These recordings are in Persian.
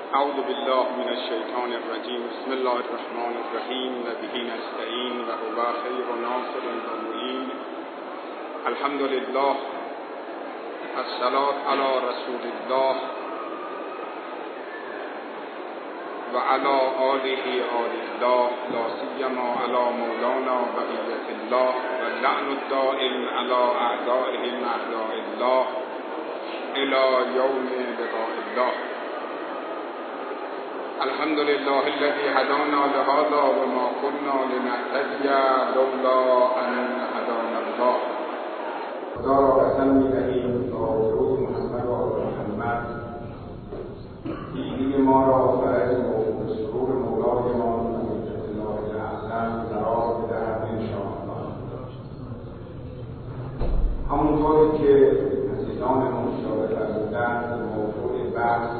اعوذ بالله من الشیطان الرجیم. بسم الله الرحمن الرحیم و به نستعین و هو خیر ناصر و معین. الحمد لله الصلاة علی رسول الله و علی آله الله لا سیما علی مولانا بقیة الله و لعن الدائم علی اعدائهم اعداء الله الى یوم لقاء الله. الحمد لله الذي هدانا لهذا وما كنا لنهتدي لولا ان هدانا الله. خدا را قسم می‌دهیم تا درود محمد و آل محمد دیگری ما را فرج و سرور مولایمان و حجت الله الاعظم قرار بدهد انشاءالله. همونطوری که عزیزان مشاهده فرمودند، موضوع بحث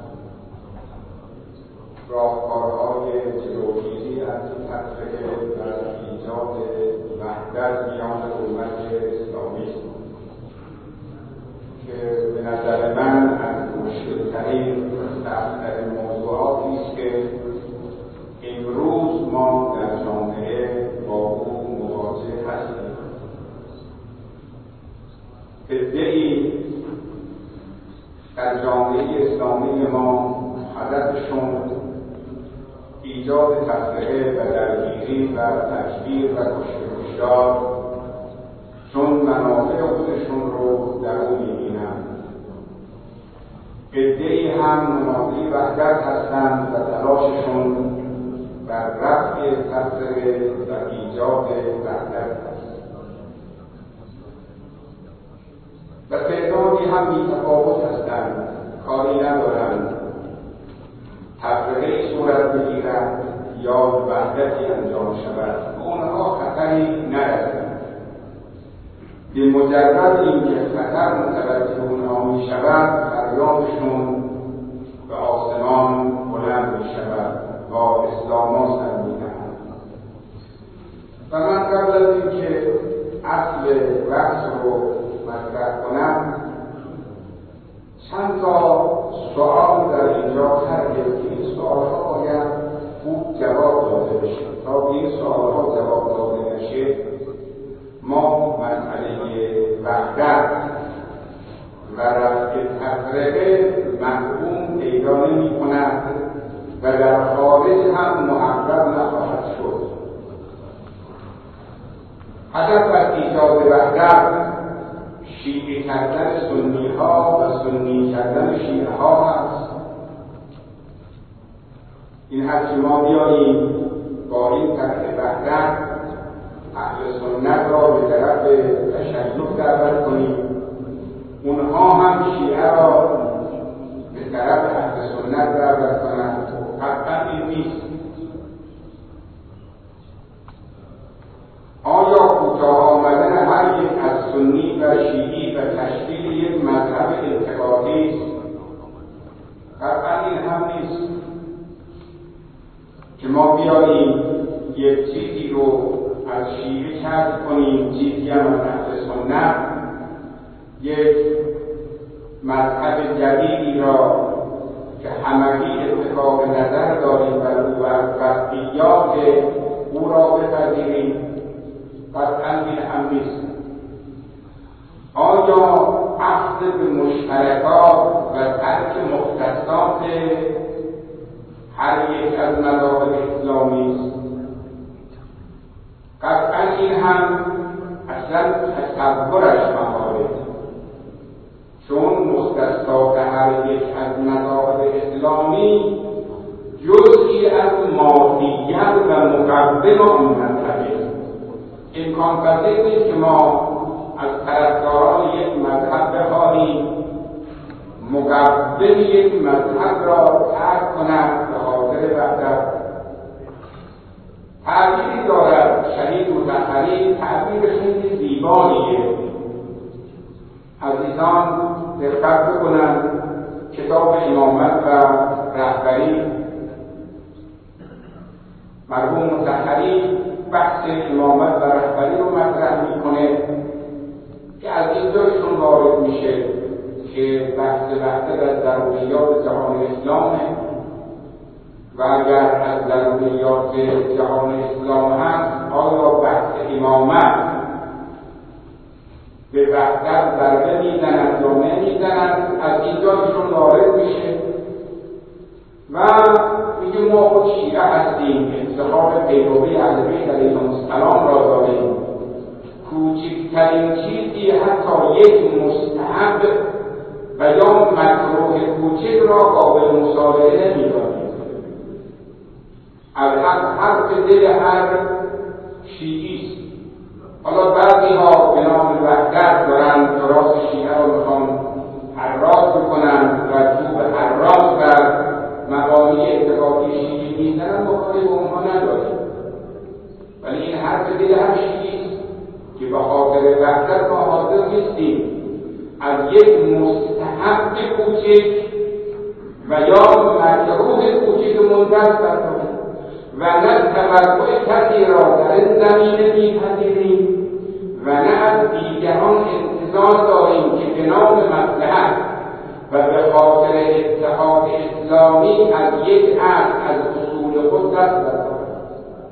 راهکارهای جلوگیری از تفرقه و ایجاد وحدت میان امت اسلامی است که به نظر من از مشکل‌ترین و سخت‌ترین موضوعاتی است که امروز ما در جامعه با او مواجه هستیم. عده‌ای در جامعه اسلامی ما هدفشون ایجاد تفرقه و درگیری و تکفیر و کشتار، چون منافع خودشون رو در اون می‌بینند. عده‌ای هم منادی وحدت هستند و تلاششون بر رفع تفرقه و ایجاد وحدت است. و تعدادی هم بی‌تفاوت هستند، کاری ندارند تفرقه صورت بگیرد یا وحدتی انجام شود، اونها خطری ندارند. به مجرد اینکه خطر متوجه اونها می شود، فریادشون به آسمان بلند می شود، با اسلاما سر می دهند. و من قبل از اینکه اصل بحث رو مطرح کنم، چند تا سوال در اینجا هست که این سوال‌ها باید خوب جواب داده بشه. تا به این سوال‌ها جواب داده نشه، ما مسئله وحدت و رفع تفرقه مفهوم پیدا نمی‌کند و در خارج هم محقق نخواهد شد. هدف از ایجاد وحدت شیعه کردن سنی ها و سنی کردن شیعه ها هست. این هست که ما بیاییم با این طرح وحدت اهل سنت را به طرف تشیع دعوت کنیم، اونها هم شیعه را به طرف اهل سنت دعوت کنند. قطعا این نیست. آیا کوتاه آمدن هر یک از سنی و شیعی و تشکیل یک مذهب انتقادی است؟ قطعا این هم نیست که ما بیاییم یک چیزی رو از شیعه کسب کنیم، چیزی هم از اهل سنت، یک مذهب جدیدی را که همگی اتفاق نظر داریم بر او و از قطعیات او را بپذیریم. قطعا این هم نیست. آیا عقد به مشترکات و ترک مختصات هر یک از مذاهب اسلامی است؟ قطعا این هم اصلا تصورش محاله، چون مختصات هر یک از مذاهب اسلامی جزئی از ماهیت و مقدم آن مذهبه. امکان پذیر نیست که ما از طرفداران یک مذهب بخواهیم مقدم یک مذهب را ترک کند به خاطر وحدت. تعبیری دارد شهید مطهری، تعبیر خیلی زیباییه. عزیزان دقت بکنند، کتاب امامت و رهبری مرحوم مطهری بحث امامت و رهبری رو مطرح میکنه که از اینجاشون وارد میشه که بحث وحدت از ضروریات جهان اسلامه و اگر از ضروریات جهان اسلام هست، آیا بحث امامت به وحدت ضربه میزند یا نمیزند؟ از اینجا ایشون وارد میشه و میگه ما خود شیعه هستیم، انتخاب پیروی اهل بیت علیهم السلام را داریم، کوچکترین چیزی حتی یک مستحب و یا مکروه کوچک را قابل مصالحه نمی‌دانیم. الحق حرف دل هر شیعی است. حالا بعضی ها به نام وحدت دارن تراث شیعه را میخوان حراس بکنن و چوب حراس بر مبانی اعتقادی شیعی میزنن، ما کاری با اونها نداریم، ولی این حرف دل هر شیعی است که به خاطر وحدت ما حاضر نیستیم از یک مستحب کوچک و یا مکروه کوچک منتظر برداریم و نه توقع کسی را در این زمینه میپذیریم و نه از دیگران انتظار داریم که به نام مصلحت و به خاطر اتحاد اسلامی از یک اصل از اصول خود دست برداریم.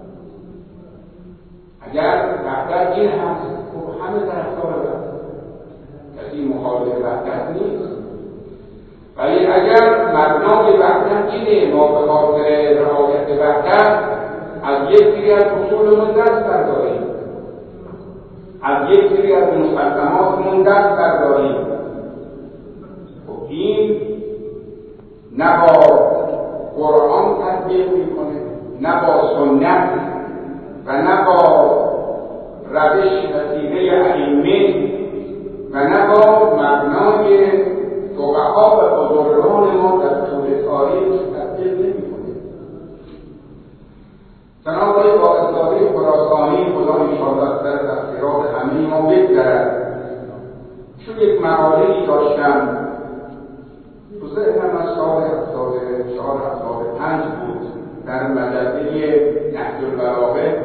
اگر وحدت این هست، خب همه طرفدار وحدت، کسی مخالف وحدت نیست. ولی اگر مبنای وحدت اینه، ما به خاطر رعایت وحدت از یک سری از اصولمون دست برداریم، از یک سری از مسلماتمون دست برداریم، خب این نه با قرآن تطبیق میکنه، نه با سنت و نه با روش و سیره ائمه و نه با مبنای فقها و بزرگان ما در طول تاریخ تطبیق نمی‌کنه. جناب آقای واعظ‌زاده خراسانی خدا انشاءالله در تفسیرات همه ما بگذرد، چون یک مقاله‌ای داشتم تو ذهنم از سال 74-75 بود در مجله نهج البلاغه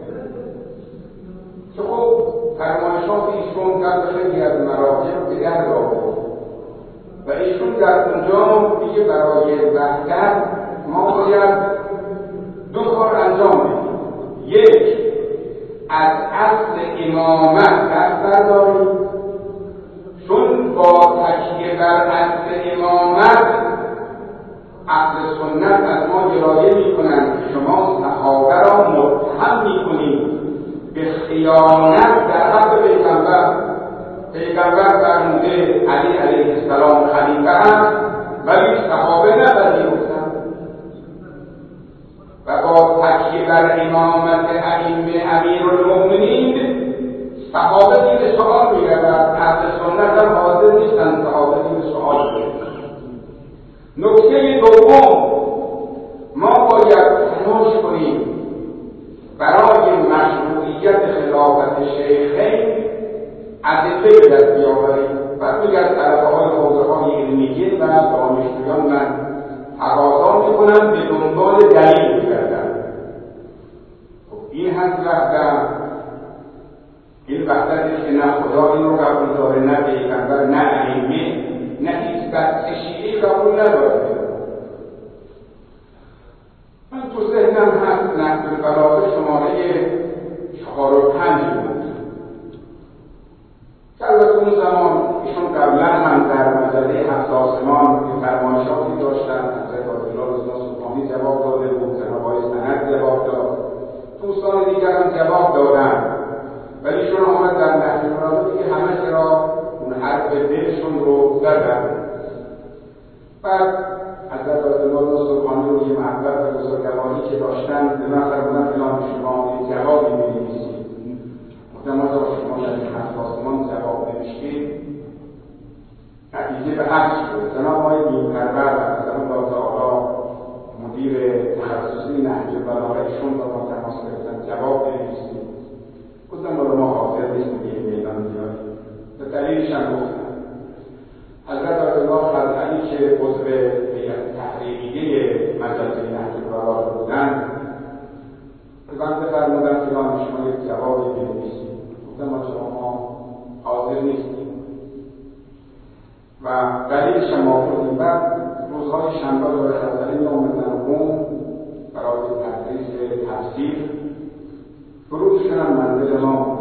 که خب فرمایشات ایشون در خیلی از مراجع رو به درد آورد و ایشون در اونجا میگه برای وحدت ما باید دو کار انجام بدیم. یک، از اصل امامت دست برداریم، چون با تکیه بر اصل امامت اهل سنت از ما گلایه میکنند که شما صحابه را متهم میکنید به خیانت در حق پیغمبر فرموده علی علیه السلام خلیفه است ولی صحابه نپذیرفتند و با تکیه بر امامت ائمه امیرالمؤمنین صحابه زیر سؤال می‌روند. اهل سنت هم حاضر نیستند صحابه زیر سؤال ببرند. نکته دوم، ما باید تلاش کنیم برای مشروعیت خلافت شیخین ادله به دست بیاوریم. برخی از طلبه‌های حوزه‌های علمیه و دانشجویان من تقاضا می‌کنم به دنبال دلیل بگردند. خب این هست وحدت، این وحدتی که نه خدا این رو قبول داره، نه پیغمبر، نه ائمه، نه هیچ بحث شیعی قبول نداره. من تو ذهنم هست نهج البلاغه شماره 405 بود که البته اون زمان ایشون قبلا هم در مجله هفت آسمان که فرمایشاتی داشتن، حضرت آیت‌الله رضا سبحانی جواب داده بود، جناب آقای سند جواب داد، دوستان دیگر هم جواب دادن، ولی ایشون آمد در نهج البلاغه که همه را اون حرف دلشون رو زدن. بعد حضرت آیت‌الله سبحانی رو یه محبت و بزرگواری که داشتن به من فرمودن فلان شما یه جوابی می‌نویسید. گفتم آقا شما در این هفت آسمان جواب نوشتید، نتیجه به عکس شد. جناب آقای دین‌پرور حضرت الله تعالی مدیر تخصصی نهج البلاغه ایشون با ما تماس گرفتن جواب نویسید. گفتم ما حاضر نیستیم که این میدان بیاریم. به دلیلش هم گفتم حضرت آیت‌الله خلعی که عضو هیئت تحریریه مجله نهج البلاغه بودن به من فرمودن فلان شما یک جوابی بنویسید. گفتم ما حاضر نیستیم و دلیلش هم آوردیم. بعد روزهای شنبه داره خزعلی می‌آمدن روم تحصیل فرود شدن منزل ما.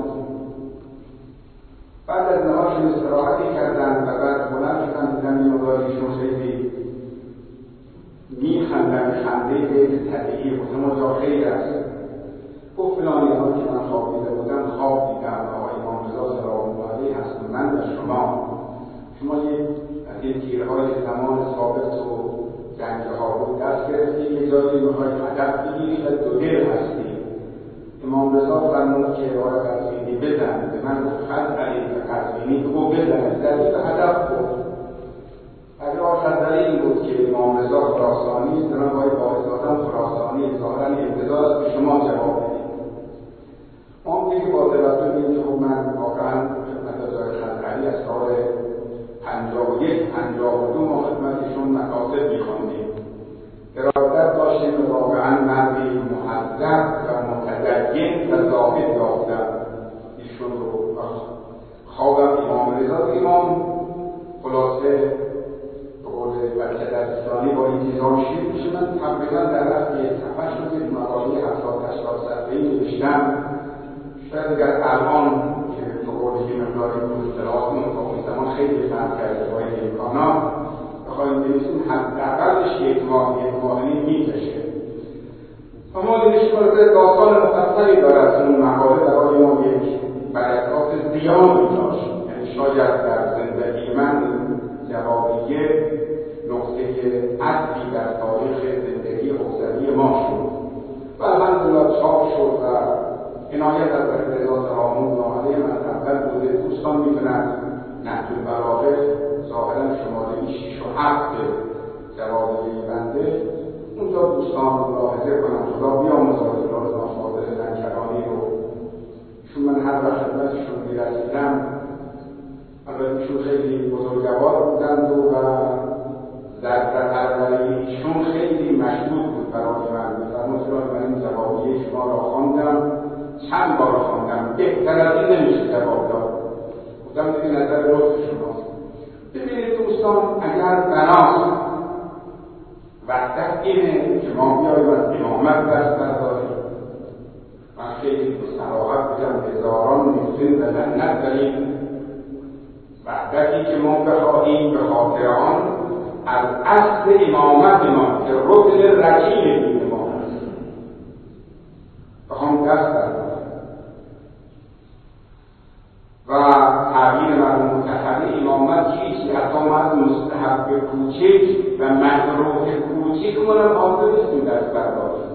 بعد از نهارشون استراحتی کردن و بعد بلند شدن دیدن این مداریشون خیلی میخندن، خنده غیر طبیعی بود، اما تا خیر است. گفت فلانی ها که من خواب دیده بودم، خواب دیدم آقای امام رضا سلام الله علیه هست و من و شما از این تیرهای زمان ثابت و جنگ ها بود دست گرفتید، یه جایی میخواید هدف بگیرید و دو دل هستید. امام رضا فرمود که آقای قزوینی بزن، به من گفت خط علی و قزوینی بگو بزن، زدی به هدف بود. اگر خطره این بود که امام رضا خراسانی، جناب آقای باعثادم خراسانی، ظاهرا انتظار است به شما جواب بدید. ما دیگه با توجه به اینکه خب من واقعا خدمت آقای خطری از سال 51-52 ما خدمتشون مکاتب می‌خواندیم. ارادت داشتیم و واقعا مردی مهذب و متدین و زاهد یافتم ایشون رو. خوابم امام رضا امام خلاصه به قول بچه دبستانی با انتظام شیر میشه. من تقریبا در رفت یه صفحه شد مقاله 70-80 صفحه‌ای نوشتم. شاید اگر الان که به قول یه مقداری اصطلاحات اون زمان خیلی فرق کرده با این امکانات بخواهیم بنویسیم حداقلش یک ماه میکشه. اما نوشتیم از داستان مفصلی دارد. اون مقاله برای ما یک برکات زیادی داشت. یعنی شاید در زندگی من جوابیه نقطه عطفی در تاریخ زندگی حوزوی ما شد و الحمدلله چاپ شد و عنایت از رضا سلام الله علیه من اول بوده. دوستان میتونن نهج البلاغه ظاهرا شماره 6 و 7 جوابیه بنده اونجا دوستان ملاحظه کنم. خدا بیامرزد الله فاضل لنکرانی رو. چون من هر وقت خدمتشون میرسیدم، البته ایشون خیلی بزرگوار بودند و ذره اولی ایشون خیلی مشهود بود برای من. می‌فرمود من این جوابیه شما را خواندم، چند بار خواندم، بهتر از این نمیشه جواب داد. گفتم دیگه نظر لطف شماست. ببینید دوستان، اگر بناست وحدت اینه که ما بیاییم از امامت دست برداریم. من خیلی به صراحت بگم هزاران نفرین و لعنت داریم. وحدتی که ما بخواهیم به خاطر آن از اصل امامت ما که رکن رکین دین ما هست بخوام دست برداریم و تغییر مردم متحده امامت چیست؟ حتی مرد مستحب کوچک و مکروه کوچک منم حاضر نیستیم دست برداریم.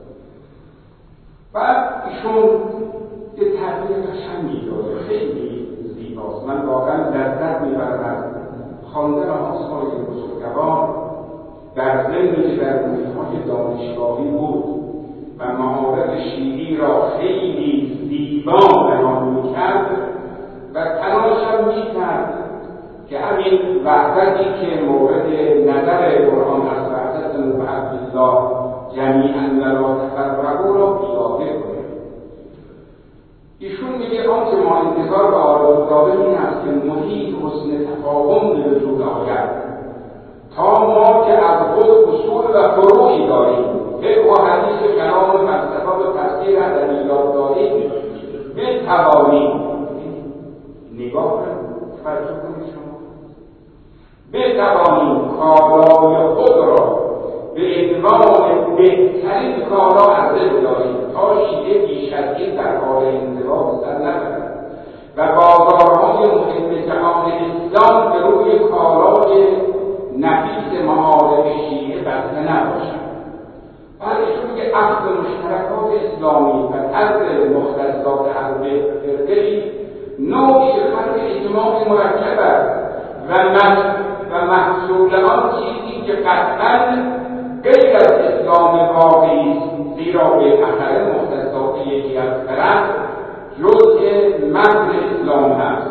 بعد ایشون یه تغییر قشنگی داره، خیلی زیباست. من واقعا لذت میبرم از خواندن آثار این بزرگوار در ضمنی که در محیط‌های دانشگاهی بود و مهارت شیعی را خیلی زیبا بیان میکرد و تلاشم میکرد که همین وحدتی که مورد نظر قرآن از وحدت الله جمیعا ولا تفرقوا را پیاده کنه. ایشون میگه آنچه ما انتظار و آرزو داریم این است که محیط حسن تفاهم به وجود آید تا ما که از خود اصول و فروعی داریم، فقه و حدیث کلام و فلسفه و تفسیر ادبیات داریم، بتوانیم نگاه توجه کنید شما بتوانیم کالای خود را به عنوان بهترین کالا عرضه بداریم تا شیعه بیش از این در حال انزوا سر نبرد و بازارهای مهم جهان اسلام به روی کالای نفیس معارف شیعه بسته نباشد. بعدشون میگه اخذ مشترکات اسلامی و طرد مختصات هر فرقه‌ای نوعی خلق اجتماعی مرکب است و محصول آن چیزی که قطعاً غیر از اسلام واقعی است، زیرا به اثر مختصات یکی از طرف جزء متن اسلام هست.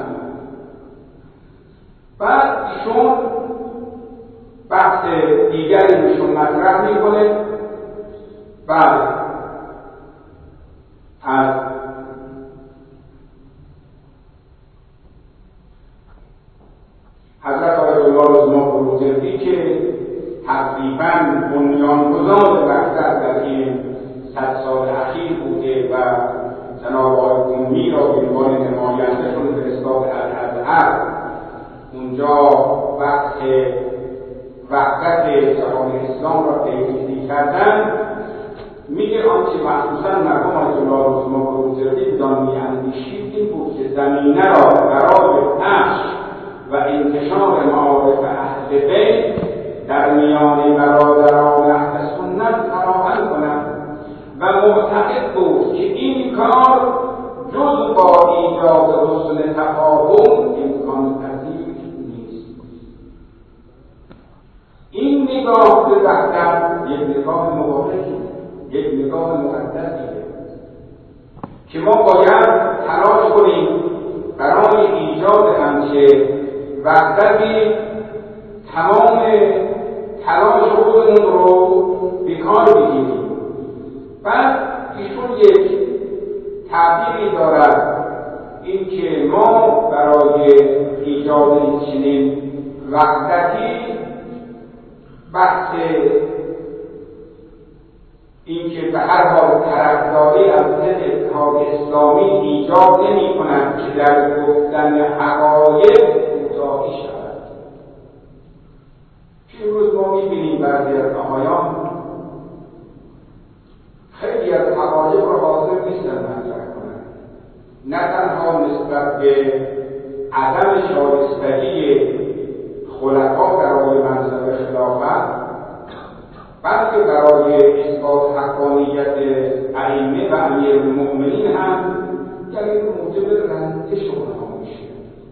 بعد ایشون بحث دیگری ایشون مطرح میکنه. بعد از حضرت آیت الله رضا فروزردی که تقریباً بنیانگذار وحدت در این 100 سال اخیر اسلام را پیگیری کردن، میگه آنچه مخصوصا مرحوم آیت الله رزما بروجردی بدان میاندیشید این بود که زمینه را برای نشر و انتشار معارف اهل بیت در میان برادران اهل سنت فراهم کنند و معتقد بود که این کار جز با ایجاد حسن تفاهم امکان پذیر نیست. این نگاه به وحدت یک نگاه مبارکی، یک نگاه مقدسیه که ما باید تلاش کنیم برای ایجاد همچه وحدتی تمام تلاش خودمون رو به کار بگیریم. بعد ایشون یک تعبیری دارد، این که ما برای ایجاد چنین وحدتی بحث این که به هر حال طرفداری از اتحاد اسلامی ایجاد نمی کند که در گفتن حقایق کوتاهی شود. که امروز ما می بینیم بعضی از آقایان خیلی از حقایق را حاضر نیستن مطرح کنند، نه تنها نسبت به عدم شایستگی خلفا برای منصب خلافت، بلکه برای اثبات حقانیت ائمه و امیرالمؤمنین هم در این موجب رنجش اونها میشه.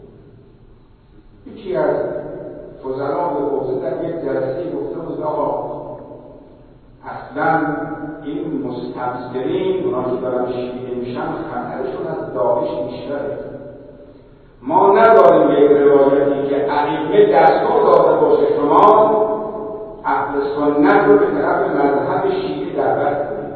یکی از فضلای حوزه در یک جلسه گفته بود آقا اصلا این مستبصرین اونا که دارن شیعه میشن خطرشون از داعش بیشتره. ما نداریم یک روایتی که ائمه دستور داده باشه شما اهل سنت رو به طرف مذهب شیعه دعوت کنید.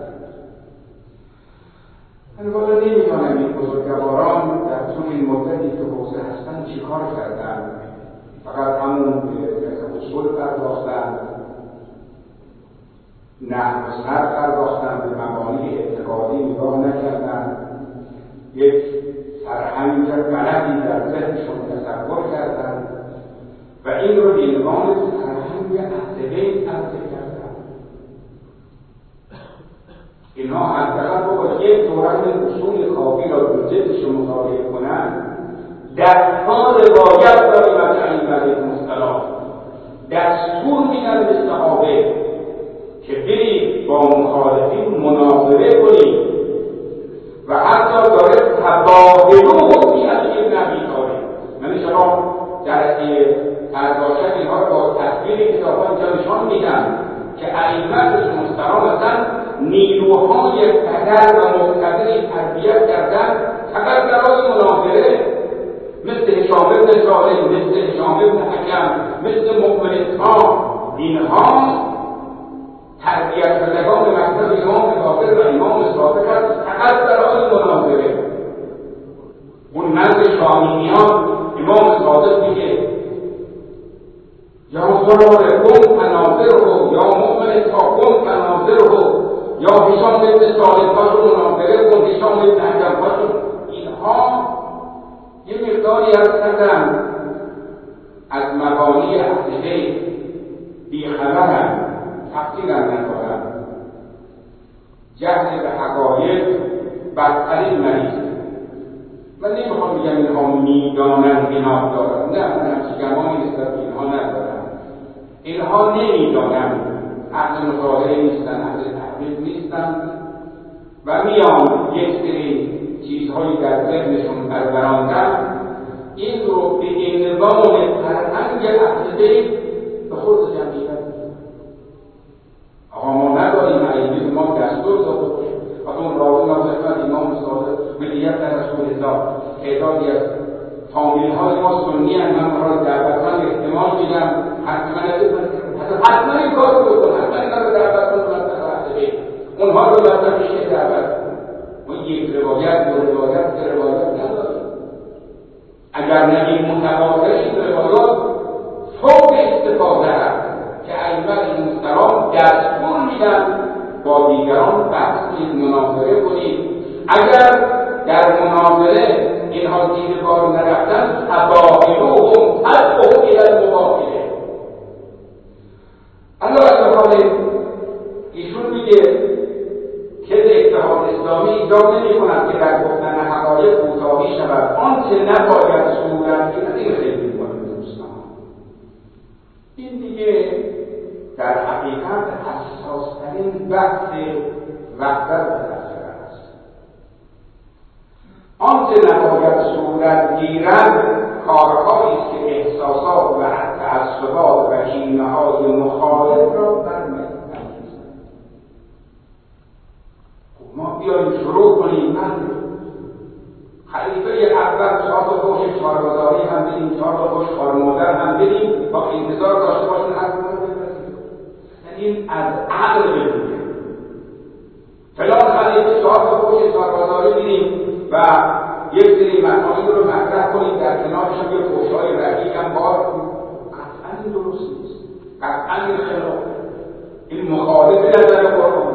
من والا نمیدانم این بزرگواران در طول این مدتی که حوزه هستن چی کار کردن. فقط همون به اصول پرداختن، نحو و صرف پرداختن، به مبانی اعتقادی نگاه نکردن، یک فرهنگ غلطی در ذهنشون تصور کردن و این رو به عنوان فرهنگ اهل بیت عرضه کردن. اینها حداقل با یک دوران اصول کافی را به ذهنش مطالعه کنند. در کار روایت داریم از ائمه علیهم السلام، دستور میدن به صحابه که برید با مخالفین مناظره کنید و حتی داره تباهلو فی علی ابن ابی طالب. یعنی شما جلسه برداشت اینها رو با تصویر کتاب‌ها اینجا نشان میدن که ائمه مسترام هستن، نیروهای قدر و مقتدری تربیت کردن فقط برای مناظره، مثل هشام بن سالم، مثل هشام بن حکم، مثل مؤمن اسحاق. اینها تربیت شدگان مکتب امام باقر و امام صادق است فقط برای مناظره. اون مرد شامیان امام صادق میگه یا زرار کن مناظره، یا مؤمن اسحاق کن مناظره، یا هشام بن سالم پاشو مناظره کن، هشام بن حکم پاشو. اینها یه مقداری از کردن از مبانی اهل بیت بیخبرن، تفصیلم ندارن. جهل به حقایق بدترین مریض. من نمیخوام بگم اینها میدانن گناه دارن، نه، من همچی گمانی نسبت اینها ندارم. اینها نمیدانن، اهل مطالعه نیستن، اهل تحقیق نیستن و میان یک سری چیزهایی در ذهنشون بربراندن، این رو به عنوان فرهنگ اهل بیت به خود جمعیت. آقا ما نداریم ائمه ما دستور داده باشه. اون راوی نازل امام صادق ملیت در رسول الله، تعدادی از فامیل های ما سنی هم من را دعوتان احتمال میدم حتما این کار رو بکن، حتما این کار رو دعوت کن مطلب اهل بیت، اونها رو مطلب میشه دعوت. ما یک روایت دو روایت سه روایت نداریم. اگر نگیم متواتر این روایات فوق استفاده هست که ائمه علیهم السلام دستور میدن با دیگران بحث مناظره کنید. اگر در مناظره اینها زیر بار نرفتن تباهلوهم تدعوهم الی المباهله. الله حال ایشون میگه که اتحاد اسلامی ایجاب نمی‌کند که در گفتن حقایق کوتاهی شود، آنچه نباید صورت گیرد. این خیلی مهمه دوستان. این دیگه در حقیقت حساس‌ترین بحث وحدت تفسیر است. آنچه نباید صورت گیرد کارهایی است که احساسات و تعصبات و کینه‌های مخالف را برمی‌دارد. ما بیاییم شروع کنیم. خلیفه اول 4 تا فحش چهاربازاری هم بدیم، 4 تا فحش خارمادر هم بدیم، با انتظار داشته باشیم حق ما رو بپذیریم. این از عقل بدونه. فلان خلیفه 4 تا فحش چهاربازاری بدیم و یک سری مطالب رو مطرح کنیم، در کنارش هم یه فحش‌های رقیق هم بار کنیم. قطعا این درست نیست. قطعا این خلاف. این مخالف نظر قرآن.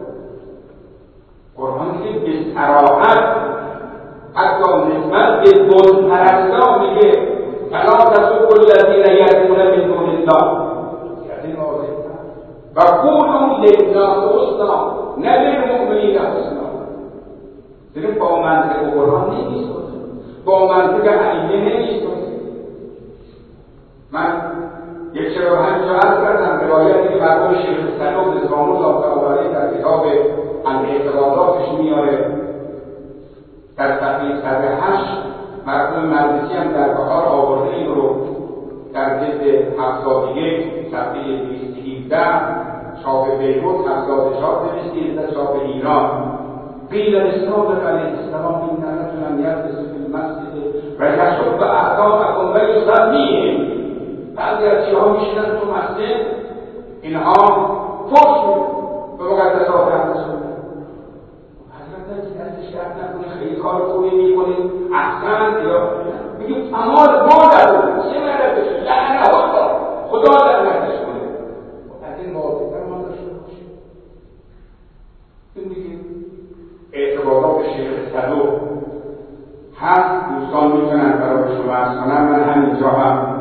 قرآن که به صراحت حتی نسبت به بت‌پرستان میگه فلا تسبوا الذین یدعون من دون الله و قولوا للناس حسنا نه للمؤمنین حسنا. دیگه با منطق قرآن نیست، با منطق ائمه نیست. من یک شبه همینجا عرض کردم روایتی که مرحوم شیخ صدوق رضوان الله تعالی علیه در کتاب الاعتقاداتش میاره در صفحه 108. مرحوم مجلسی هم در بهار آورده این رو در جلد 71 صفحه 217 چاپ بیروت 74 213 چاپ ایران. قیل للصادق علیه السلام این رجلا یجلس فی المسجد و یسب اعداءکم و یسمیهم. بعضی از چیها میشینن تو مسجد، اینها فحش به مقدسات اهل سنت. حضرت شرط نکنه، خیلی کار خوبی میکنه، احسن یا میگه امال ما داریم چه مرد بشه لعنه الله خدا لعنتش کنه. از این واضح‌تر ما داشته باشیم. این دیگه اعتقادات شیخ صدوق هست. دوستان میتونن برای شما عرض کنم. من همینجا هم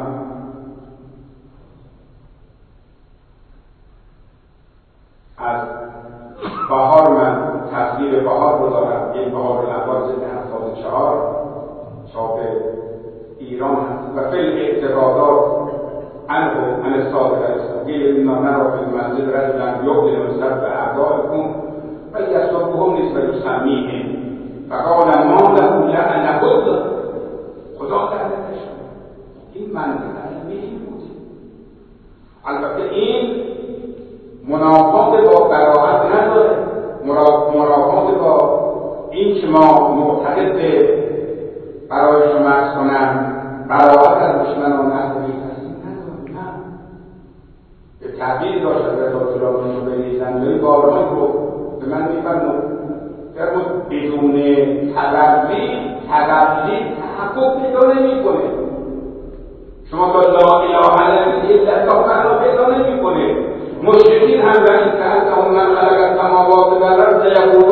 از بهار من تصویر بهار رو دارم. این بهار الاول جلد 74 چاپ ایران هست و فی الاعتقادات عن الصادق علیه السلام قیل انا نری فی المسجد رجلا یبدل سب اعدائکم و یسبهم نیز و یسمیهم فقال ما له لعنه الله خدا لعنتش کنه. این منطق علمی بود. البته این منافات با براءت نداره، منافات با این که ما معتقد برای شما عرض کنم براءت از دشمنان اهل بیت هستیم نداره. نه، به تعبیر داشت حضرت آیت الله نشبری زندانی بارمان رو به من میفرمود بدون تبلی تحقق پیدا نمیکنه. شما تا لا اله الا الله معنا پیدا نمیکنه. مشرکین هم در این کهنهم من خلق السماوات والارض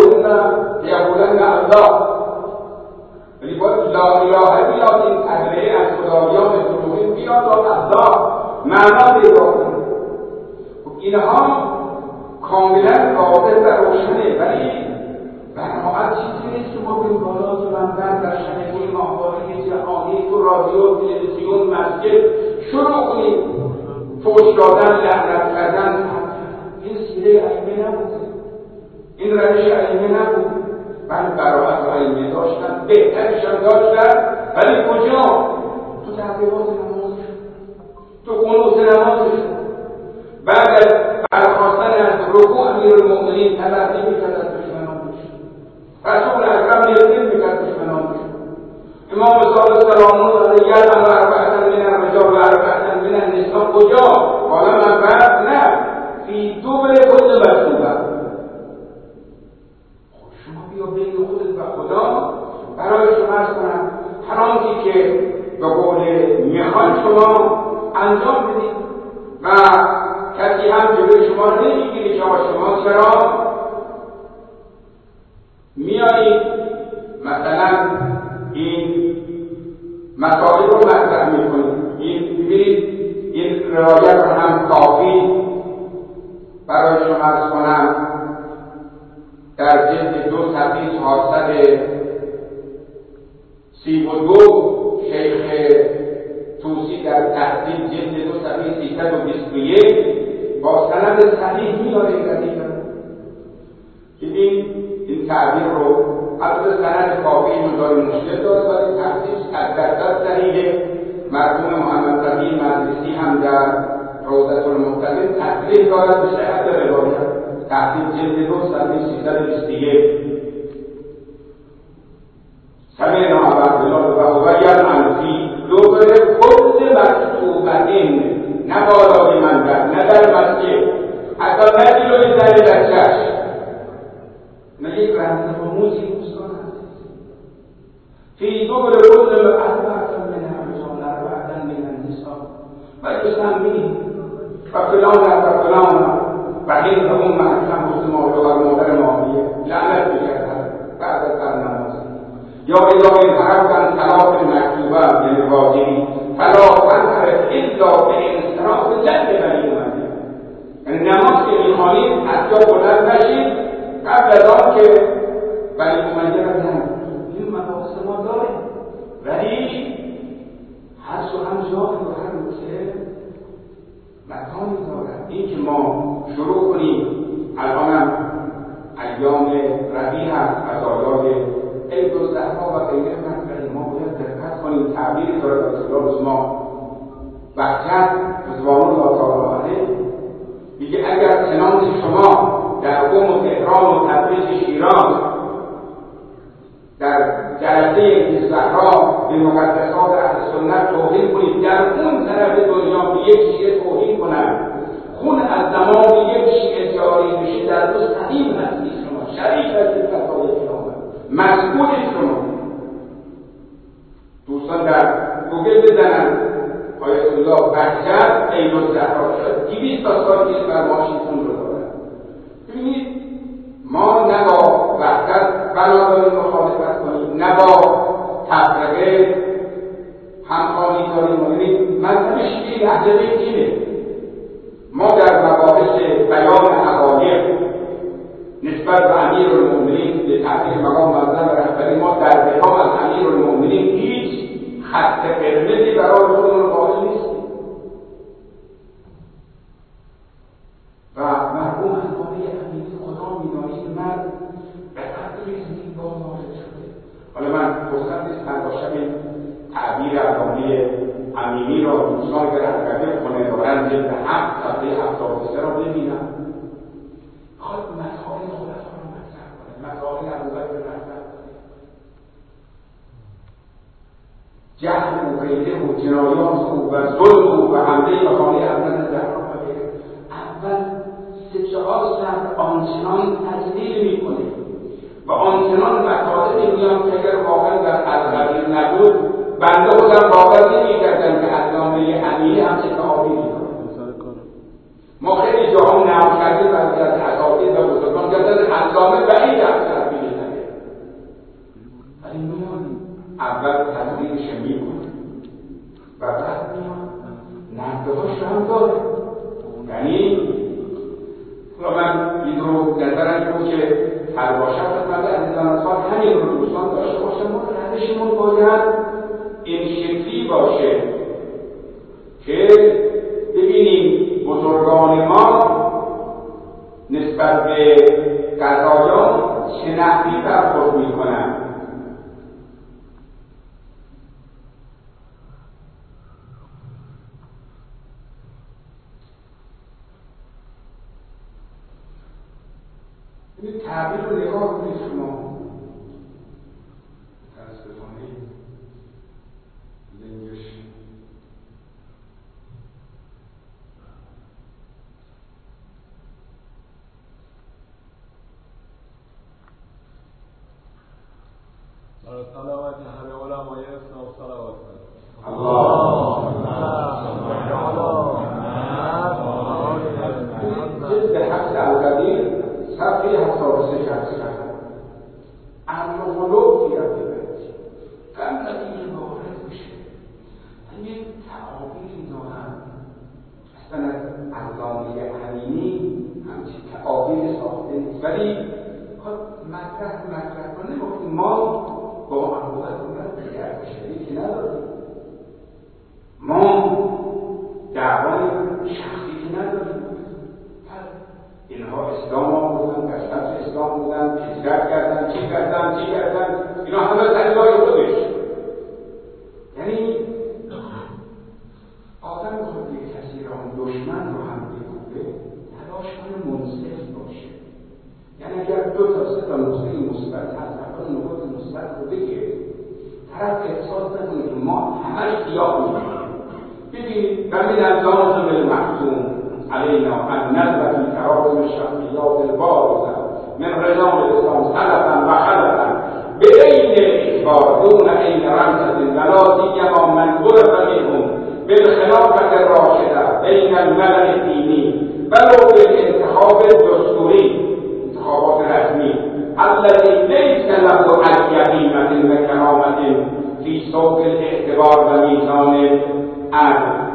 یقولن الله. ولی باید لا اله بیاد، این تبلیغ از خدایان دروغین بیاد تا الله معنا پیدا کنه. اینها کاملا واضح و روشنه، ولی براعت چیزی نیست که ما به بالا تو منبر در شنگی ماهواره جهانی تو رادیو تلویزیون مسجد شروع کنیم فحش دادن، لعنت کردن. این سیره ائمه نبوده، این روش ائمه نبود. بله براعت و ائمه داشتن، بهترشان داشتن، ولی کجا؟ تو تحقیقات نمازشون، تو قنوت نمازشون. بعد از برخواستن از رکوع امیرالمؤمنین تلقی میکرد از دشمنانش. رسول اکرم نفرین میکرد دشمنانش. امام صادق سلام الله علیه یعلم اربعة من الرجال و اربعة من النساء. کجا؟ حالا من بعد نه فی دبر کل مکتوبه. شما بیا بین خودت و خدا برای شما عرض کنم هر آنچه که به قول میخوان شما انجام بدید و کسی هم جلوی شما نمیگیره. شما چرا میایید مثلا این مسائل رو مطرح میکنید؟ این ببینید این روایت رو هم کافی برای شما عرض کنم در جلد 2 صفحه 432 شیخ توسی در تحصیل جلد 2 صفحه 321 با سند صحیح میاره این قضیه. این تعبیر رو البته سند کافی مدار مشکل داره ولی تحصیل 100% صحیحه. مرحوم محمد تقی مجلسی هم در روضة المتقین تصریح دارد به صحت روایت. تحصیل جلد 2 صفحه 321 سمعنا ابا عبدالله و هوی المنفی دوباره کل مکتوبتین نه بالای منبر نه در مسجد حتی نه جلوی در بچه‌اش نه یک رمز و موزی دوستان هست فی دوباره کل اربعتن من الرجال اربعتن من النساء و یسمین و فلان و فلان و این به اون محکم مسلمان و مادر معاویه لعنت بگردن بعد از هر نماز یا اذا انحرفتن صلاة مکتوبه یعنی واجبی فلا تنحرف الا به انصراف جد بنی امیه، یعنی نماز که میخوانید از جا بلند نشید قبل از آن که بنی امیه را بزنید. این مباحث ما داره ولی هر سخن جایی و هر نکته مکانی دارد. این که ما شروع کنیم الانم ایام ربیع هست از آیات عید الضحی و غیره مطلعی ما باید دقت کنیم. تعبیری داره رسول الله ما بحجت رضوان الله تعالی علیه میگه اگر چنانچه شما در قم و تهران و تبریز شیراز در جلسه عید الضحی به مقدسات اهل سنت توهین کنید، در اون طرف دنیا یک شیعه توهین کنند، خون از دماغ یک شیعه جاری بشه، در روز قدیم هستی شما شریک هستید فتوای شما مسئول شما. دوستان در گوگل بزنن آیت الله بهجت عید الضحی 200 سال پیش فرمایشتون رو دارن. ببینید ما نه با وحدت بنا داریم مخالفت کنیم نه با تفرقه همخوانی داریم. ببینید مذهب شیعه اهل بیت اینه. ما در مباحث بیان حقایق نسبت به امیرالمؤمنین به تعبیر مقام معظم رهبری ما در دفاع از امیرالمؤمنین هیچ خط قرمزی برای خودمون قائل نیستیم و مرحوم علامه امیری خدا می‌دانید مرد به قدری زیبا وارد شده. حالا من فرصت نیست هر باشم این تعبیر علامه امیری را دوستان اگر حقیقت خونه دارن جلد 7 صفحه 73 را ببینم. خواهد مسائل خلفا را مطرح کنه، مسائل ابوبکر مطرح کنه، جهل و غیره و جنایات او و ظلم او و حمله به خانه حضرت زهرا و غیره. اول 3-4 صفحه آنچنان تجلیل میکنه و آنچنان مطالب میان که اگر واقعا در الغدیر نبود بنده خودم باور نمی‌کردم که علامه امیری همچین تعابیری داره. ما خیلی جاها نقل کردیم بعضی از اساتید و بزرگان گفتن علامه بعید از تعبیر نده، ولی میان اول تدریجش میکنه و بعد میان نقدهاش هم داره. یعنی من این رو نظرم بود که هر باشم خدمت عزیزان اطفال همین رو دوستان داشته باشم. ما روشمون باید این شکلی باشه که ببینیم بزرگان ما نسبت به قضایان چه نحوی برخورد میکنن. این تعبیر رو نگاه کنید شما متاسفانه لنگش برای صلوات همه علمای اسلام صلوات جلد 7 القدیر صفحه 73 الغلو فی البیت قبل از اینکه وارد بشه یک تعابیری دارن اصلا از علامه حلیمی همچین حافظ ساخته نیست، ولی مطرح کنه. ما با عقوبت اومد دیگر که نداریم، ما دعوای شخصی که نداریم. اینها اسلام آموزن، قسمت اسلام بودن، پیشرفت کردن، چی کردن، اینا همه دلیلای خودش. یعنی آدم بخواد یک کسی را دشمن رو هم بگوه، تلاش کنه منصف باشه. یعنی اگر 2 تا 3 تا نکته مثبت هست، اول نکات مثبت رو بگه، طرف احساس نکنه که ما همش سیاه می‌بینیم. ببینید من اللازم المحتوم علینا ان نظر فی تراکم الشخصیات البارزه من رجال الاسلام سلفا و خلفا بعین الاعتبار دون عین رمزة ولا سیما من عرف منهم بالخلافة الراشدة بین الملأ الدینی ولو بالانتخاب الدستوری، انتخابات رسمی الذي ليس له اليقين وكرامة في سوق الاعتبار و میزان عدل.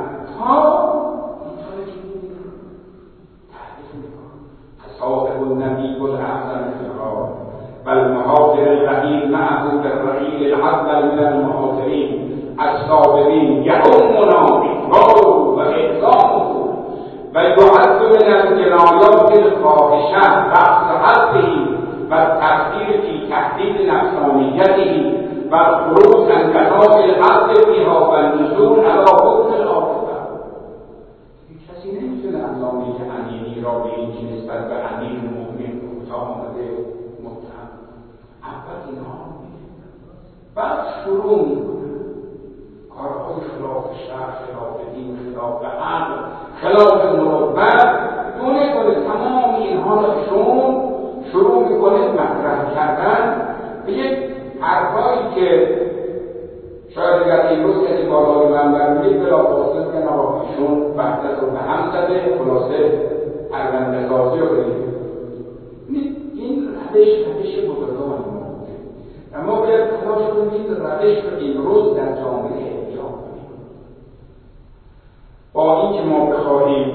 صاحب النبي الأعظم الخيار والمهاجر الرحيل معه بالرحيل العدل من المهاجرين الصابرين يعمنا إكباره وإحسانه ويعد من الجنايات الفاحشة رأس حده والتقدير في تحديد نفسانيته والخروج عن كتاب الحق فيها والنزول على حكم الآخرة. کسی نمیتونه علامه امینی را به این که نسبت به امیر مؤمن کوتاه آمده متهم. اول اینها بعد شروع میکنن کارهای خلاف شرع، خلاف دین، خلاف عقل، خلاف مروت، دونه تمام اینها را شروع میکنه مطرح کردن به یک حرفایی که شاید اگر امروز کسی بالای منبر میگه بلافاصله میگن آقا ایشون وحدت رو به هم زده، خلاصه پرونده‌سازی رو بگیره. این روش بزرگان ما بوده. اما باید تلاش کنیم این روش رو امروز در جامعه احیا کنیم. با اینکه ما بخواهیم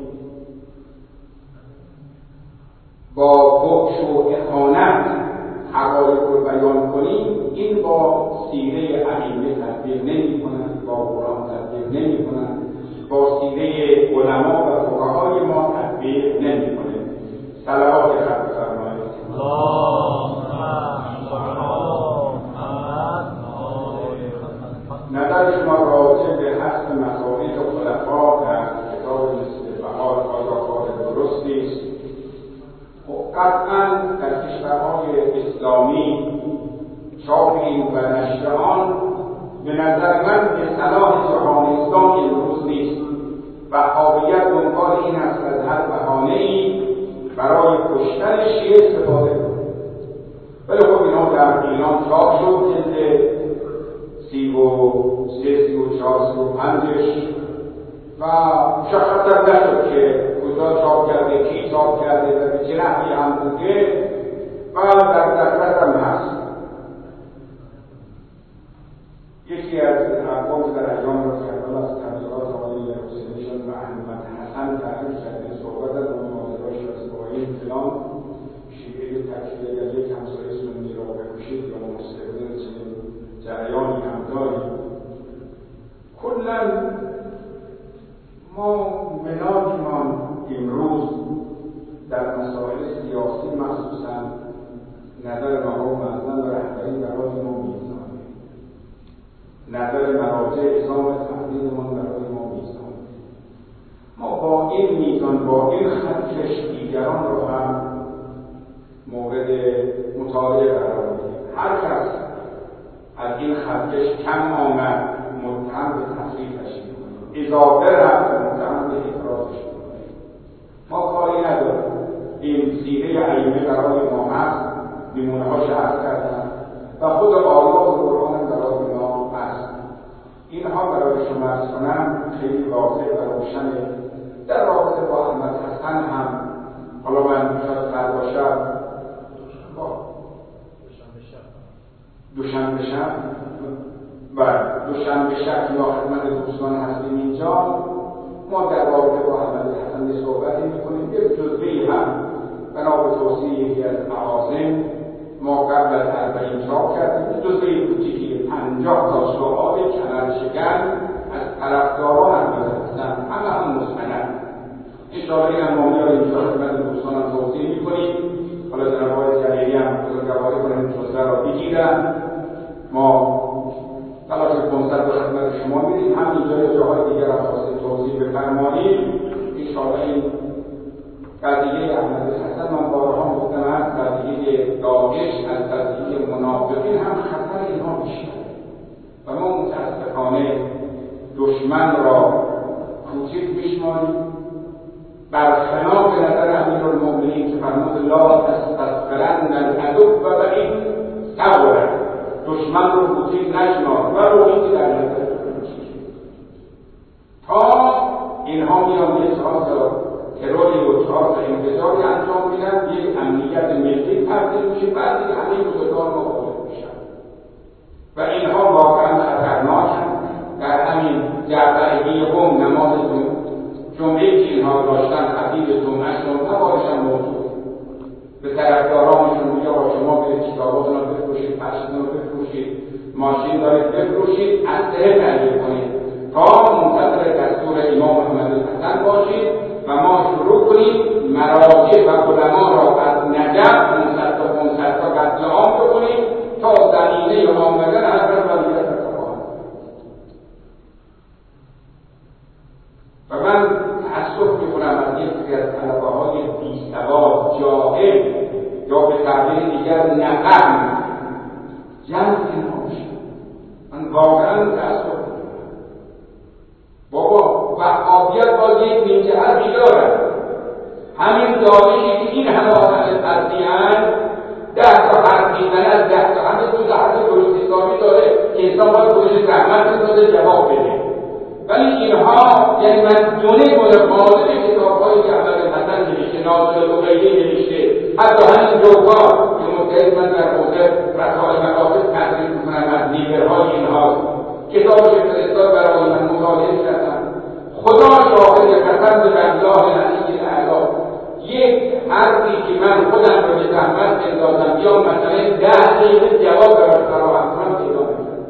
با فحش و اهانت حقایق رو بیان کنیم، این با سیره ائمه تطبیق نمی‌کنند، با قرآن تطبیق نمی‌کنند، با سیره علما و فقهای ما تطبیق نمی‌کنه. صلوات خط بفرمایید. نظر شما راجع به حذف مسائل خلفا در کتاب نصف بهار آیا کار درستی است؟ قطعاً در کشورهای اسلامی چاپ این و نشر آن به نظر من به صلاح جهان اسلام امروز نیست. وهابیت دنبال این است از هر بهانه‌ای برای کشتن شیعه استفاده کنه. ولی خب اینا در ایران چاپ شد، جلد 33 34 35 و مشخصا نشد که کجا چاپ کرده، کی چاپ کرده و به چه نحوی هم بوده و در دفتر هم هست. یکی از اقوام در ایام را کربلا از تبلیغات آقای حسینیشان و احمد حسن تحریر کرده، صحبت از مناظره‌اش از با این فلان شیعه تکفیری اگر یک همسایه سنی را بکشید یا مستقبل چنین جریانی هم داریم. کلاً ما مناجمان امروز در مسائل سیاسی مخصوصاً نظر مقام معظم و رهبری برای ما میزانه، نظر مراجع اعزام تحلیلمان برای ما میزانه. ما با این میزان، با این خطکش دیگران را هم مورد مطالعه قرار میدیم. هر کس از این خطکش کم آمد متهم به تفریطش میکنیم، اضافه رفت متهم به افراطش میکنیم. ما کاری نداریم. این سیره ائمه برای ما هست، نمونه هاش عرض کردم و خود آیات قرآن هم برای ما هست. اینها برای شما عرض کنم خیلی واضح و روشنه. در رابطه با احمد حسن هم حالا من شاید فردا شب دوشنبه شب و دوشنبه شب یا خدمت دوستان هستیم اینجا، ما در رابطه با احمد حسن صحبتی میکنیم. یک جزوه‌ای هم توصیه یکی از اعاظم ما قبل از 40 چاپ کردیم، جزوه کوچیکی 50 تا سؤال کمرشکن از طرفداران احمد حسن، همه هم مستند. انشاءالله این هم ما میاریم اینجا خدمت دوستانم توضیح میکنیم. حالا جناب آقای جلیلی هم بزرگواری کنیم جزوه را بگیرن، ما تلاش کنسرت به خدمت شما میدیم. هم اینجا یا جاهای دیگر هم خواستیم توضیح بفرماییم. انشاءالله این قضیه احمد حسن من بارها گفتم از قضیه داعش از قضیه منافقین هم خطر اینها بیشتره و ما متاسفانه دشمن را کوچک میشماریم، برخلاف نظر امیرالمؤمنین که فرمود لا تستغفرن العدو و این صبره، دشمن رو کوچک نشمار و رویی در نظر تا اینها میان یه 4 تا تروری و 4 تا انفجاری انجام میدن، یک امنیت ملی تبدیل میشه، بعد دیگه همه بزرگان ما وارد میشن و اینها واقعا خطرناکن. در همین جعفری هم نماز جمعه که اینها داشتن خطیب جمعهشون نوارشن موجود به طرفدارانشون میگه آقا شما برید کتاباتون رو بفروشید، پشتون رو بفروشید، ماشین دارید بفروشید، اسلحه تهیه کنید تا منتظر دستور امام محمد حسن باشید و ما شروع کنیم مراجع و علما را از نجف 500 تا قتل عام بکنیم تا زمینه آمدن حضرت ولیعصر خواهد. و من تأسف میکنم از یک سری از طلبه‌های بی‌سواد، جاهل یا به تعبیر دیگر نفهم جمع اینها میشه. من واقعا تأسف میکنم. بابا وهابیت باز یک نیمچه حرفی دارد. همین داعشی که این همه آدم تربیه‌اند 10 تا حرف میزنه، از 10 تا حرف 2 تا حرف درست حسابی داره که انسان باید خودش زحمت بندازه جواب بده. ولی اینها یعنی من دونه غالب کتاب‌هایی که احمد حسن نوشته، ناصر الغیلی نوشته، حتی همین جوکار که متحد من در حوزه رسائل مکاتب تدریس می‌کنم از لیدرهای اینها کتابش فرستاد برای من مطالعه کردم. خدا شاهد قسم بالله العلی الاعلی یک حرفی که من خودم رو به زحمت بندازم یا مثلا 10 دقیقه جواب براش فراهم کنم پیدا نکردم.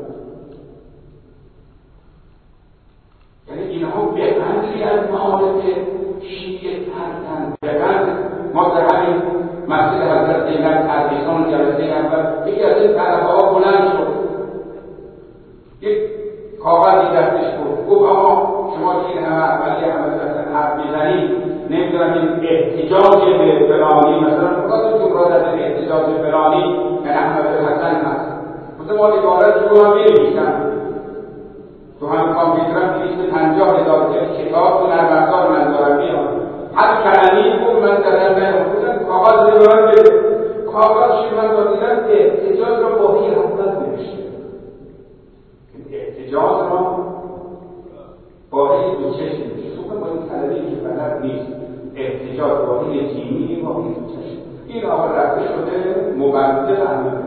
یعنی اینها به قدری از معارف شیعه ترکن، به قدر ما در همین مسجد حضرت زینب تدریسان جلسه اول یکی از این طلبه‌ها بلند شد، یک کاغذی دستش بود، گفت آقا شما که این همه اولی احمد حسن حرف میزنید نمیدونم این احتجاج به فلانی مثلا خودتون مراد از این احتجاج به فلانی یعنی احمد حسن هست. مثلا ما عبارت رو هم بنویسن تو همین کامپیوترم 250,000 کتاب تو نرم افزار من دارم میام، هر کلمه‌ای بود من درم نیاوردم، کاغذ رو من بده، کاغذش من دادیدم احتجاج رو با این حکومت نوشته، احتجاج رو با این دو چشم نوشته، با این کلمه‌ای که بلد نیست، احتجاج با این تیمی با این دو چشم، این آقا رفته شده مبدل احمد.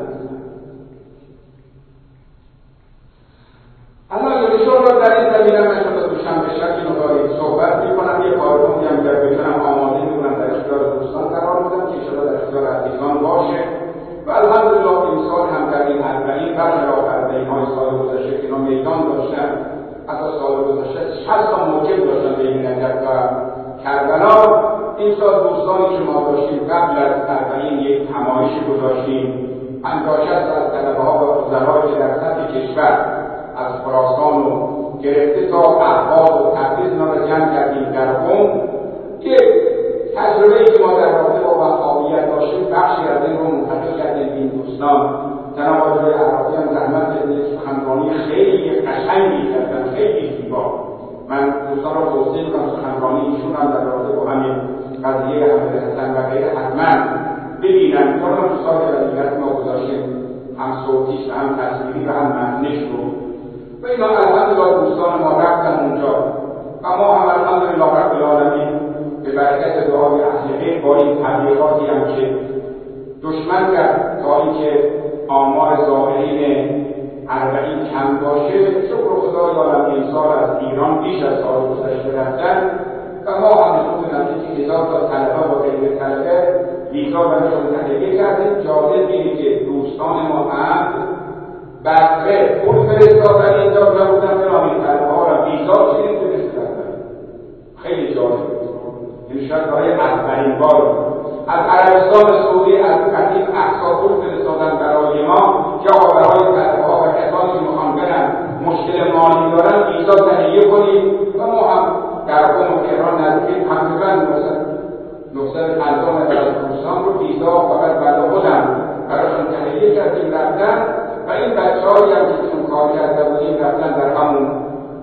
الان ایشون رو در این زمینه من شما دوشنبه شب که مقالی صحبت میکنم، یه پاورپوینتی هم که بتونم آماده میکنم در اختیار دوستان قرار میدم که ایشون در اختیار عزیزان باشه و الحمدلله امسال هم در این 40 برخلاف 40 سال گذشته که اینا میدان داشتن، حتی سال گذشته 60 تا موکب داشتن بین نجف و کربلا. این سال دوستانی که ما داشتیم قبل از 40 یک همایش گذاشتیم، 50-60 از طلبه‌ها و وزرایی که در سطح کشور از خراسان و گرفته تا احواز و تبریز اینا را جمع کردیم در قم. یک تجربه‌ای که ما در رابطه با وهابیت داشتیم بخشی از این رو منتقل کردیم به این دوستان. جناب آقای عراقی هم زحمت کشیدن، سخنرانی خیلی قشنگی کردن، خیلی زیبا. من دوستان را توصیه می‌کنم سخنرانی ایشون هم در رابطه با همین قضیه احمد حسن و غیره حتما ببینن. ما هم تو سال دیگر ما گذاشتیم هم صوتیش و هم تصویری و هم متنش رو و اینا الحمدلله دوستان ما رفتن اونجا و ما هم الحمدلله رب العالمین به برکت دعای اهل بیت با این تبلیغاتی هم که دشمن کرد تا اینکه آمار ظاهرین 40 کم باشه، شکر خدای عالم این سال از ایران بیش از سال گذشته رفتن و ما هم نشون نزدیک 1000 تا طلبه با غیر طلبه ویزا براشون تهیه کردیم. جالب اینه که دوستان ما هم بسره پول فرستادن اینجا نبودن فلان طرح‌ها را ویزا چنین فرستادن. خیلی جالب بود. یعنی شاید برای اولین بار از عربستان سعودی از قدیم اقصا پول فرستادن برای ما که آقا برای طرح‌ها و کسانی که میخوان برن مشکل مالی دارن ویزا تهیه کنیم و ما هم در قم تهران نزدیک تقریبا 950 متر از کوهستان رو ویزا فقط برای خودم براشون تهیه کردیم رفتن و این بچه‌هایی هم که چون کار کرده بودیم رفتن در همون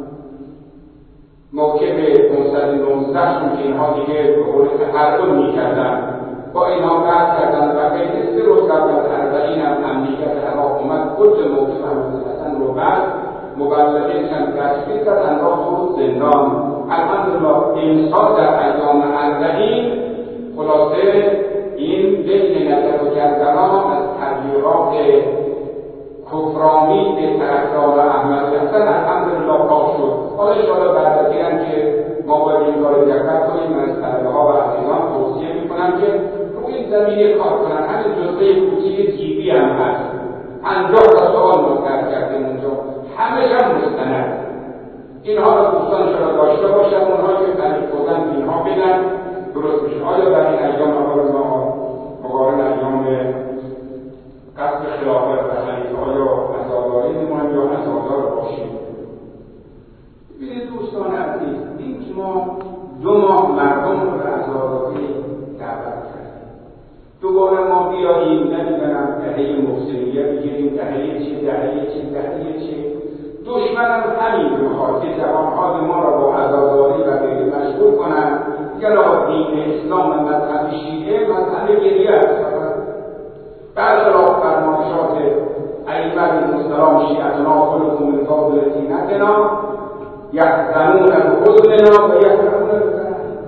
موکب 519 شون که اینها دیگه به قول تحرل می‌کردن با اینها بحث کردن و خیلی 3 روز قبل از اربعین هم امنیت عراق اومد کل موکب حضرت حسن رو بعد مبلغین هم تشکیل کرد انداخت رو زندان. الحمدلله امسال در ایام اربعین خلاصه این بین نجف و جرجران از تبلیغات کفرآمیز طرفدار احمد حسن الحمدلله پاک شد. حالا انشاءالله بعد از اینم که ما باید این کار دقت کنیم. من از طلبه‌ها و عزیزان توصیه میکنم که روی این زمینه کار کنن. همین جزوه کوچیک جیبی هم هست 50 تا سوال مطرح کردیم اونجا همش هم مستند. اینها رو دوستان شما داشته باشن اونها که تعریف کردن اینها بگن درست میشه. آیا در این ایام اول ما مقارن ایام قصد خلافت و خلیفه آیا عزاداری میمونیم یا عزادار باشیم؟ ببینید دوستان عزیز این که ما 2 ماه مردم رو به عزاداری دعوت کردیم دوباره ما بیاییم نمیدونم دهه محسنیه بگیریم دهه چه دشمنم همین میخواد که جوانهای ما را با عزاداری و غیره مشغول کنن. یا دین اسلام مذهب شیعه مذهب گریه است. برخلاف فرمایشات ائمه المسلمین شیعتنا خلقوا من فاضل زینتنا یحزنون بحزننا و یفرحون بفرحنا.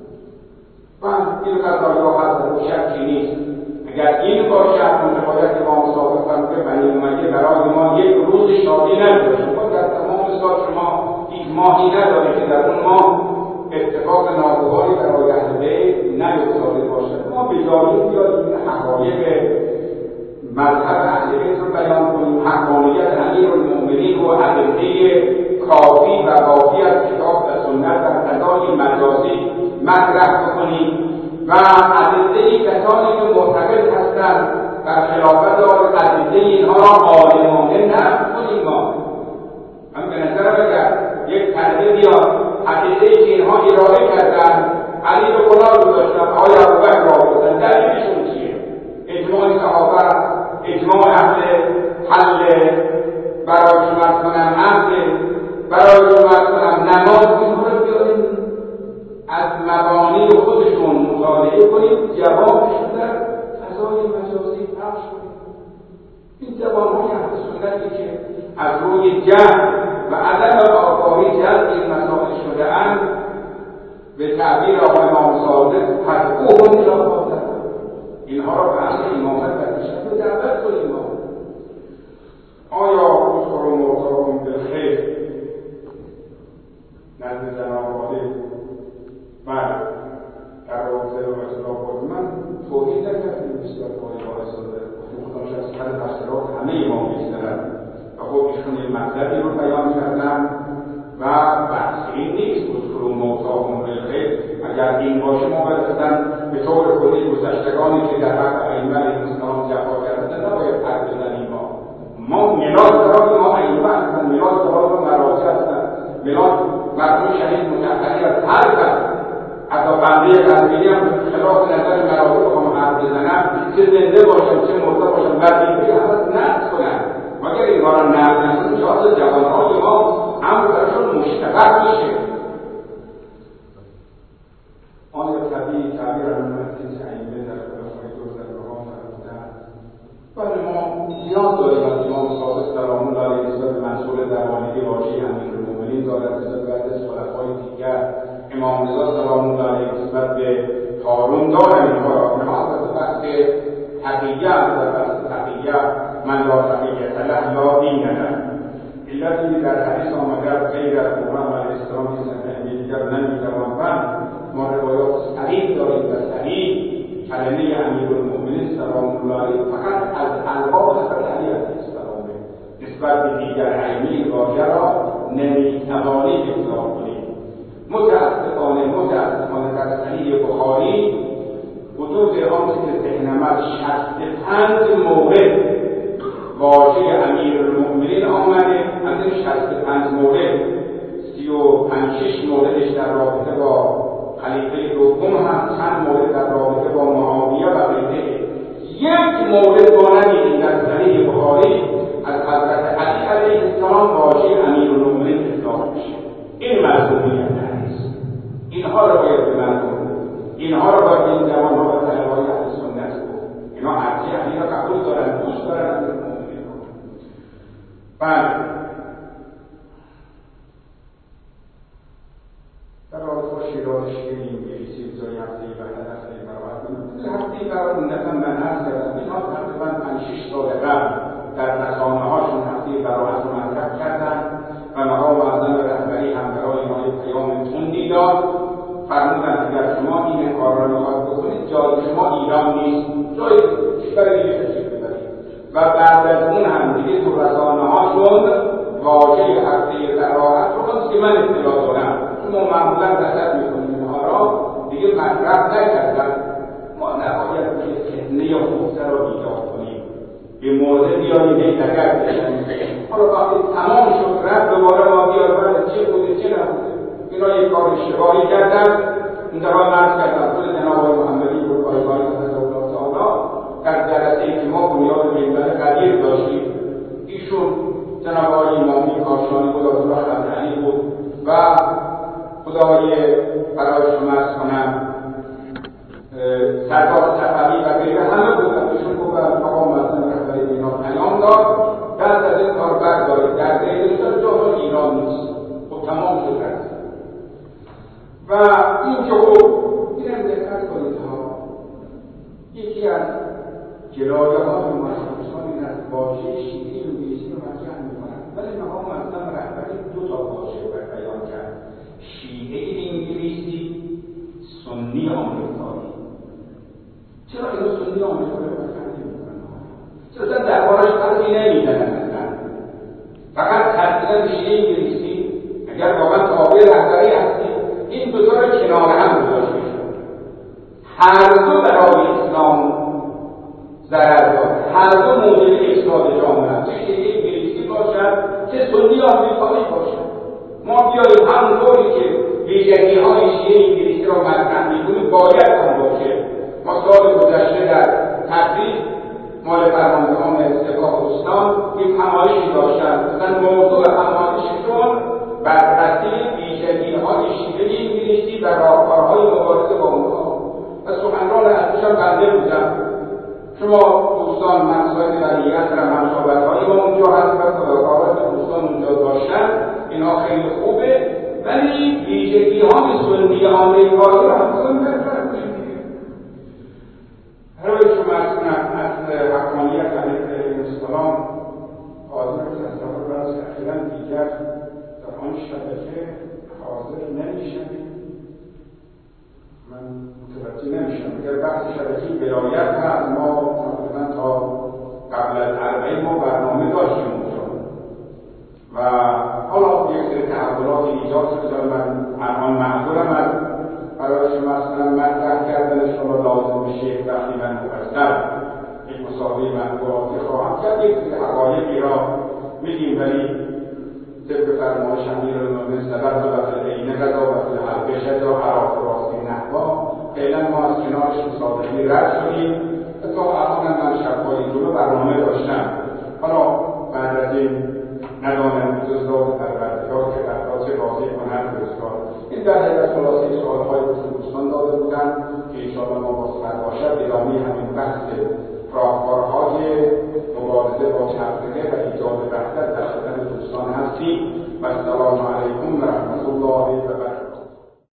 این قضایا هست و شکی نیست. اگر این باشد روایت امام صادق فرموده بنی امیه برای ما یک روز شادی نداشت. ما در تمام سال شما یک ماهی نداره که در اون ماه اتفاق ناگواری برای اهل بیت نیفتاده باشد. ما بیاییم بیاییم حقایق مذهب اهل بیت رو بیان کنیم. حقانیت امیرالمؤمنین و ادله کافی و وافی از کتاب و سنت در فضای مجازی مطرح بکنیم و ادله کسانی که معتقد هستند در خلافت ادله اینها را عالمانه نقد کنیم. من به نظرم اگر یک پرده بیاد ادله‌ای که اینها ارائه کردن علی به گناه گذاشتن آیا ابوبکر را گذاشتن دلیلشون چیه؟ اجماع صحابه اجماع اهل حل برای شما کنم عقل برای شما کنم نماز اینها رو بیاریم از مبانی خودشون مطالعه کنیم جوابشون در فضای مجازی پخش کنیم. این جوانهای اهل سنتی که از روی جهل و عدم آگاهی جلب این مسائل شده اند به تعبیر آقای امام صادق تدعوهم الی الهدى اینها را به اهل امامت و تشیع دعوت کنیم. آیا اذکروا موتاکم بالخیر نزد جناب عالی بله در رابطه با اختلافات من توضیح نکردیم بسیار باعث شده خودمش از حد تشکیلات همه ما بیشترن و خب ایشون این مطلبی رو بیان کردن و بحثی نیست اذکروا موتاکم بالخیر. اگر این باشه ما باید به طور کلی گذشتگانی که در حق ائمه المسلمین جفا کردن نباید حد بزنیم. ما میلاد برای ما ائمه هستن، میلاد برای ما مراجع هستن، میلاد مردم شهید مطهری از هر کس حتی بنده قدیمی هم خلاف نظر مراجع بخوام حرف بزنم چه زنده باشم چه مرده باشم وظیفه هم نقد کنم. مگر اینها را نقد نکنیم شاید جوانهای ما هم براشون مشتبه میشه. آیا طبیعی تعبیر علامتی ائمه در خلافای دو زرگاهان فرمودن؟ بله ما نیاز داریم از امام صادق سلام الله علیه نسبت به منصور دربانی واژه امیرالمؤمنین دارد، نسبت به بعضی از خلفای دیگر امام رضا سلام الله علیه نسبت به هارون دارد. اینها از بحث تقیه در بحث تقیه من لا تقیه له لا دین له. علتی در حدیث آمده غیر از محمد علیه السلام که سنت دیگر نمیتوان بند. ما روایات صحیح داریم و صحیح کلمه امیرالمؤمنین سلام الله علیه فقط از القاب حضرت علی علیه السلام نسبت به دیگر ائمه واژه را نمیتوانید اطلاق کنید. متاسفانه در صحیح بخاری حدود آنچه که ذهنم از 65 مورد واژه امیرالمؤمنین آمده. از این 65 مورد 35-6 موردش در رابطه با خلیفه دوم هست، چند مورد در رابطه با معاویه و غیره. یک مورد ما ندیدیم در صحیح بخاری از حضرت علی علیه السلام واژه امیرالمؤمنین اطلاق میشه. این مظلومیت است. اینها رو باید به مردم، اینها رو باید این جوان‌ها و طلبه‌های اهل سنت بود. اینا ارجح علی را قبول دارن، دوست دارن امیرالمؤمنین رو. بله، در رابطه با شیراز شیری انگلیسی جای هفته‌ای وحدت هفته‌ای براحت می‌کنم. هفته‌ای براحت اونجا من عرض کردم اینها تقریباً 5-6 سال قبل در رسانه‌هاشون هفته‌ای براحت رو مطرح کردن و مقام معظم رهبری هم برای اینها یک پیام تندی داد. فرمودن اگر شما این کار را می‌خواید بکنید جای شما ایران نیست، جای کشور دیگه تشریف ببرید. و بعد از اون هم دیگه تو رسانه‌هاشون واژه هفته‌ای براحت رو که من اطلاع دارم ما معمولا رسد میکنیم اینها را دیگه مطرح نکردن. ما نباید که فتنه خوبه را ایجاد کنیم، به موضع بیاییم دگر بشنیم. حالا وقتی تمام شد رد دوباره ما بیاییم چه بوده چه نبوده. اینا یک کار اشتباهی کردن. این دفعه مرد کردن خود جناب آقای محمدی بود پایگاهی حضرت الله تعالی در جلسه‌ای که ما بنیاد ملت قدیر داشتیم، ایشون جناب آقای امامی کاشانی بود، الله خضرعی بود و خدای برای شما ارز کنم سردار صفوی و غیره همه بودن. ایشون گفتن مقام معظم رهبری اینا پیام داد دست از این کار بردارید، در غیرستان جا ایران نیست. خب تمام شد رفت. و این که این هم دقت کنید ها، یکی از جلایه‌های مشروطان این از واژه شیعه انگلیسی رو مطرح می‌کنند، ولی مقام معظم رهبری 2 تا واژه بیان کرد: شیعه انگلیسی، سنی آمریکایی. چرا اینو سنی آمریکایی رو مطرح نمی‌کنن؟ چرا دربارش حرفی نمی‌زنن؟ فقط تحصیل شیعه انگلیسی اگر واقعا تابع رهبری هستی این دو تا رو کنار هم گذاشته شد. هر دو برای اسلام ضرر داد، هر دو موجب افساد جامعه است. چه شیعه انگلیسی باشد چه سنی آمریکایی باشد. ما بیاییم همونطوری که ویژگی‌های شیعه انگلیسی را مطرح می‌کنیم باید هم باشه. ما سال گذشته در تبریز مال فرماندهان سپاه استان یک همایشی داشتن. مثلا موضوع همایششون بررسی ویژگی‌های شیعه انگلیسی و راهکارهای مبارزه با اونها و سخنران اصلیش هم بنده بودم. شما دوستان مسائل ولیعصر هم صحبت‌های ما اونجا هست و خداکاران دوستان اونجا داشتن. اینا خیلی خوبه، ولی ویژگی‌های سنی آمریکایی رو هم بزن مطرح کنیم دیگه. هر شما از حقانیت علیه السلام حاضر تصور را از اخیراً دیگر در آن شبکه حاضر نمی‌شویم. من متوجه نمیشم. اگر بحث شبکه ولایت هست ما تقریبا تا قبل از عربه ما برنامه داشتیم اونجا و حالا یک سری تحولات ایجاد شده. من الان معذورم از برای شما اصلا مطرح کردن شما لازم بشه وقتی من مفصل یک مسابقه مطبوعاتی خواهم کرد یک سری حقایقی را میگیم، ولی طبق فرمایش امیرالمؤمنین سبب و فی غذا و فی الحرب شجاع عراق راستی نحوا. فعلا ما از کنارش مصادقی رد شدیم. تا الان من شب‌های جلو برنامه داشتم. حالا بعد از این ندانم جزداد پروردگار که قدرات راضی کند روزگار. این در حقیقت خلاصه سوال‌های دوستان داده بودن که انشاءالله ما با سرباشد ادامه همین بحث راهکارهای مبارزه با تفرقه و ایجاد وحدت در خدمت دوستان هستیم. و السلام علیکم و رحمت الله و برکاته.